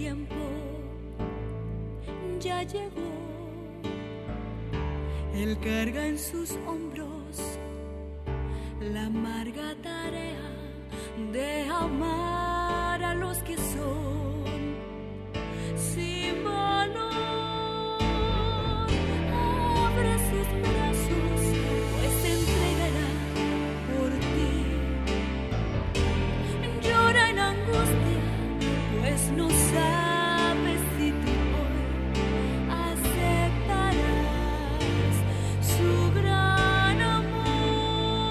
tiempo ya llegó. Él carga en sus hombros la amarga tarea de amar a los que son sin valor. Abre sus brazos, pues se entregará por ti. Llora en angustia, pues no sabes si tú hoy aceptarás su gran amor.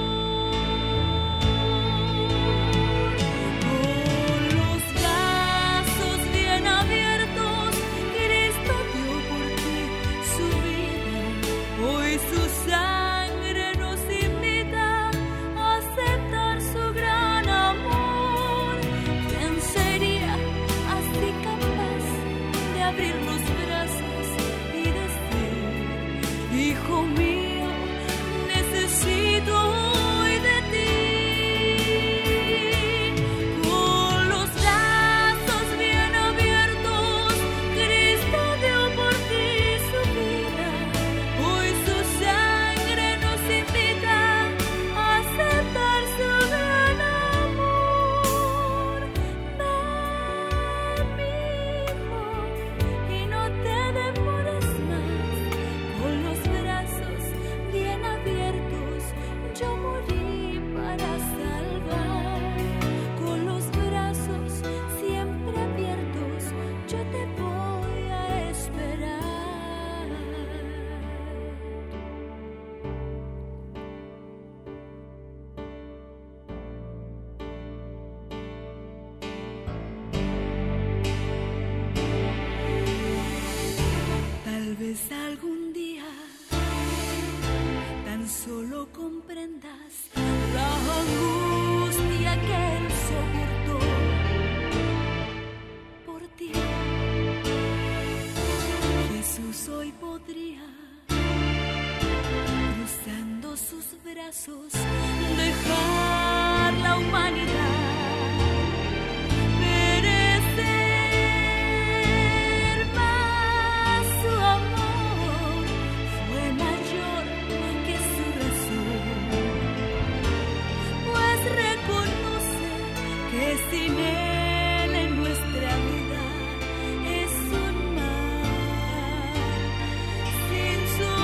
Con los brazos bien abiertos, Cristo dio por ti su vida. Hoy su sangre nos invita a aceptar su gran amor. ¿Quién sería así capaz de abrir los brazos y decir: hijo mío, necesito hoy de ti? Con los brazos bien abiertos, Cristo dio por ti su vida. Hoy su sangre nos invita a aceptar su gran amor. Ven, mi hijo, y no te demores más. Con los brazos bien abiertos, yo morí para salvar. Con los brazos siempre abiertos, yo te voy a esperar. Tal vez algún día tan solo comprendas la angustia que Él soportó por ti. Jesús hoy podría, cruzando sus brazos, dejar la humanidad perecer, mas su amor fue mayor que su razón, pues reconoce que sin Él en nuestra vida es un mar sin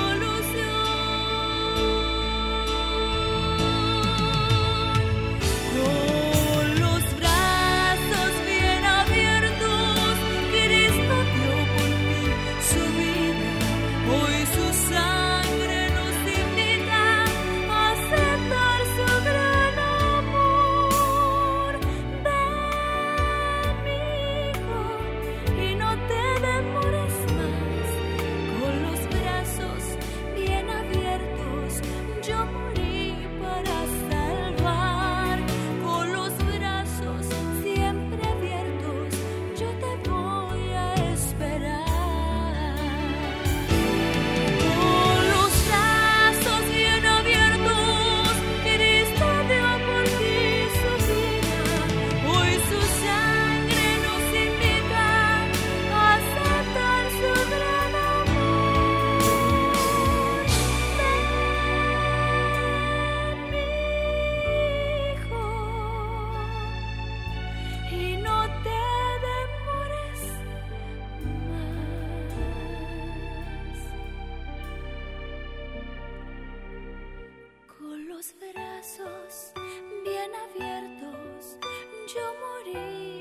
solución. Con los brazos bien abiertos, Cristo dio por ti su vida. Hoy su sangre nos invita a aceptar su gran amor. Ven, mi hijo, y no te demores más. Con los brazos bien abiertos, yo morí para salvar. Con los brazos siempre abiertos, yo te voy a esperar. Con los brazos bien abiertos, Cristo dio por ti su vida. Hoy su sangre nos invita a aceptar su gran amor. Ven, mi hijo, y no te demores más. Con los brazos bien abiertos, yo morí